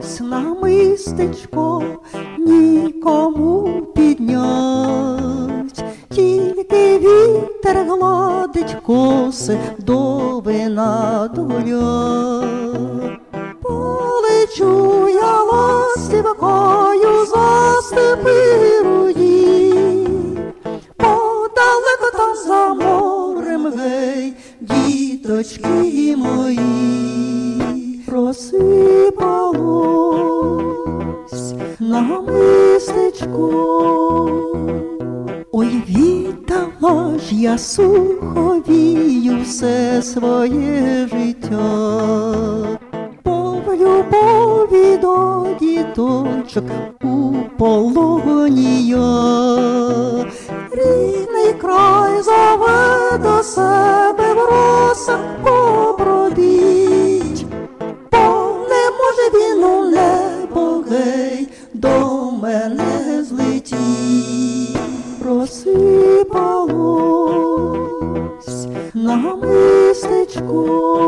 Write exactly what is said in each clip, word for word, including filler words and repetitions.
розсипалось намистечко, нікому піднять, тільки вітер гладить коси, вдови на долях. Полечу я ластівкою за степи руді, подалеко там за морем, гей, діточки мої. Розсипалось намистечко. Ой, віддала ж я суховію все своє життя, по любові до діточок у полоні я. Рідний край зове до себе, в росах побродить, бо не може він у небо, гей, до мене злетіть. Розсипалось намистечко.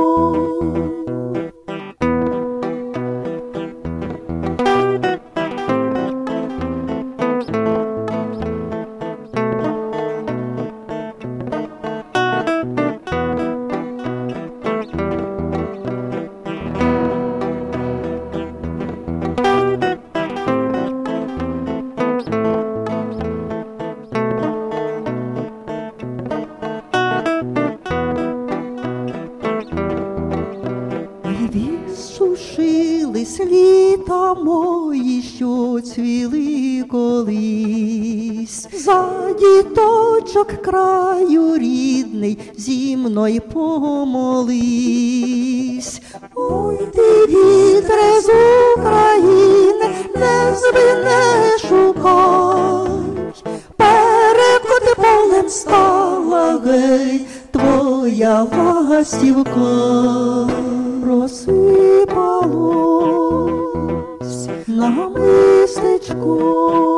Відсушились літа мої, що цвіли колись, за діточок краю рідний, зі мною помолись. Ой, ти, вітре з України, не звине шукай, перекоти полем стала, гей, твоя ластівка. Розсипалось намистечко.